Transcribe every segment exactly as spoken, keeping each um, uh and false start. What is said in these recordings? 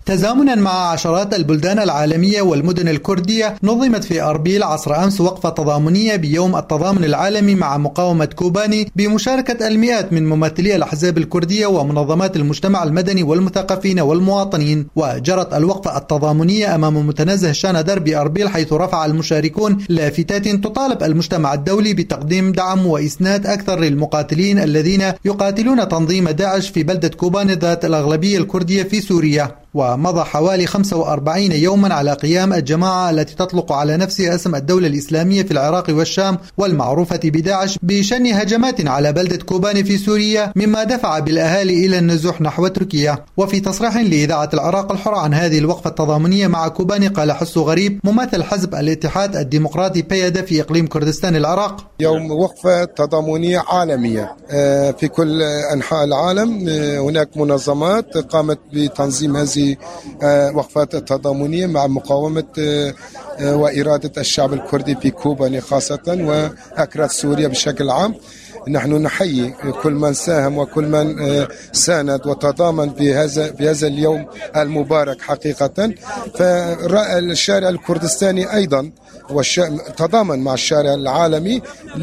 تزامنا مع عشرات البلدان العالمية والمدن الكردية، نظمت في أربيل عصر أمس وقفة تضامنية بيوم التضامن العالمي مع مقاومة كوباني بمشاركة المئات من ممثلي الأحزاب الكردية ومنظمات المجتمع المدني والمثقفين والمواطنين. وجرت الوقفة التضامنية أمام متنزه شاندر بأربيل، حيث رفع المشاركون لافتات تطالب المجتمع الدولي بتقديم دعم وإسناد أكثر للمقاتلين الذين يقاتلون تنظيم داعش في بلدة كوباني ذات الأغلبية الكردية في سوريا. ومضى حوالي خمسة وأربعين يوما على قيام الجماعة التي تطلق على نفسها اسم الدولة الإسلامية في العراق والشام والمعروفة بداعش بشن هجمات على بلدة كوباني في سوريا، مما دفع بالأهالي إلى النزوح نحو تركيا. وفي تصريح لإذاعة العراق الحر عن هذه الوقفة التضامنية مع كوباني، قال حسو غريب ممثل حزب الاتحاد الديمقراطي بيدا في إقليم كردستان العراق: يوم وقفة تضامنية عالمية في كل أنحاء العالم، هناك منظمات قامت بتنظيم هذه وقفات التضامنية مع مقاومة وإرادة الشعب الكردي في كوباني خاصة وأكراد سوريا بشكل عام. نحن نحيي كل من ساهم وكل من ساند وتضامن في هذا في هذا اليوم المبارك حقيقة. فالشارع الكردستاني أيضا تضامن مع الشارع العالمي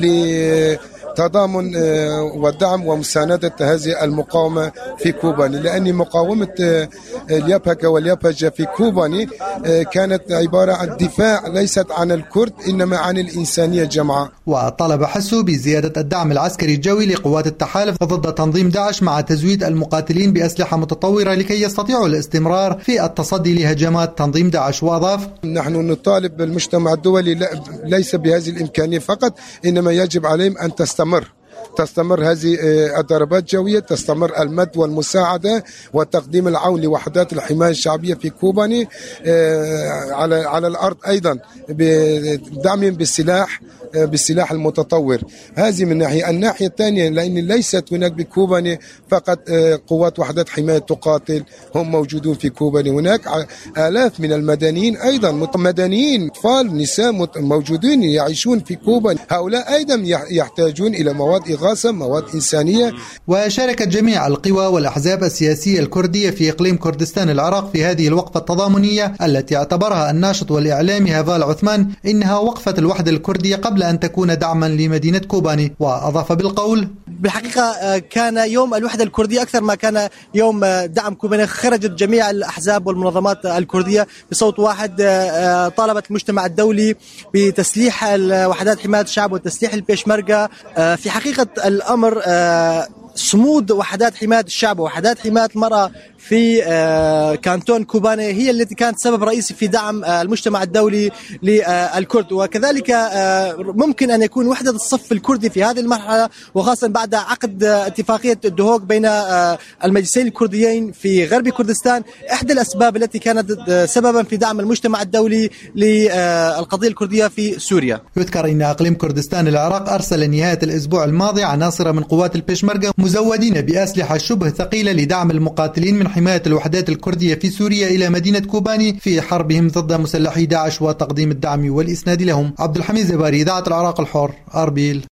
ل تضامن والدعم ومساندة هذه المقاومة في كوباني، لأن مقاومة اليابهة واليابهة في كوباني كانت عبارة عن دفاع ليست عن الكرد إنما عن الإنسانية جمعاء. وطلب حسو بزيادة الدعم العسكري الجوي لقوات التحالف ضد تنظيم داعش مع تزويد المقاتلين بأسلحة متطورة لكي يستطيعوا الاستمرار في التصدي لهجمات تنظيم داعش. وأضاف: نحن نطالب بالمجتمع الدولي ليس بهذه الإمكانية فقط، إنما يجب عليهم أن تستمر تستمر هذه الضربات الجوية، تستمر المد والمساعدة وتقديم العون لوحدات الحماية الشعبية في كوباني على على الأرض، أيضا بدعمهم بالسلاح بالسلاح المتطور. هذه من ناحية. الناحية الثانية، لأن ليست هناك بكوباني فقط قوات وحدات حماية تقاتل، هم موجودون في كوباني، هناك آلاف من المدنيين أيضا مدنيين، أطفال، نساء موجودين يعيشون في كوباني، هؤلاء أيضا يحتاجون إلى مواد إغاثة، مواد إنسانية. وشاركت جميع القوى والأحزاب السياسية الكردية في إقليم كردستان العراق في هذه الوقفة التضامنية التي اعتبرها الناشط والإعلامي هافال عثمان إنها وقفة الوحدة الكردية قبل أن تكون دعما لمدينة كوباني. وأضاف بالقول: بالحقيقة كان يوم الوحدة الكردية أكثر ما كان يوم دعم كوباني. خرجت جميع الأحزاب والمنظمات الكردية بصوت واحد، طالبت المجتمع الدولي بتسليح وحدات حماية الشعب وتسليح البيشمركة. في حقيقة الأمر صمود وحدات حماية الشعب ووحدات حماية المرأة في كانتون كوباني هي التي كانت سبب رئيسي في دعم المجتمع الدولي للكرد. وكذلك ممكن أن يكون وحدة الصف الكردي في هذه المرحلة، وخاصة بعد عقد اتفاقية الدهوك بين المجلسين الكرديين في غرب كردستان، إحدى الأسباب التي كانت سببا في دعم المجتمع الدولي للقضية الكردية في سوريا. يذكر أن أقليم كردستان العراق أرسل نهاية الأسبوع الماضي عناصر من قوات البيشمركة مزودين بأسلحة شبه ثقيلة لدعم المقاتلين من حماية الوحدات الكردية في سوريا إلى مدينة كوباني في حربهم ضد مسلحي داعش وتقديم الدعم والإسناد لهم. عبد الحميد زباري، إذاعة العراق الحر، أربيل.